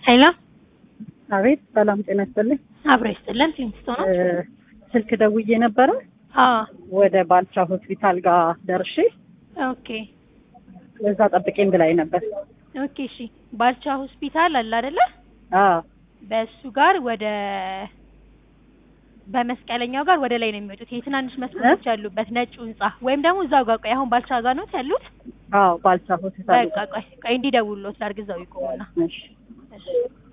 ሄሎ አቤት ሰላም ጤና ይስጥልኝ። አብሮ ይስጥልን። ፊልምስቶ ነው። ስልክ ደውዬ ነበረ ወደ ባልቻ ሆስፒታል ጋር ደርሼ ኦኬ እዛ ጠብቄኝ ብላኝ ነበር። ኦኬ እሺ። ባልቻ ሆስፒታል አለ አይደለ? በሱ ጋር ወደ በመስቀለኛው ጋር ወደ ላይ ነው የሚወጡት። የትናንሽ መስኮቶች ያሉበት ነጭ ህንጻ ወይም ደግሞ እዛው ጋር ቆይ፣ አሁን ባልቻ ጋር ነው ያሉት? ባልቻ ሆስፒታል በቃ ቆይ እንዲደውሉት ላድርግ፣ እዛው ይቆሙና። እሺ እሺ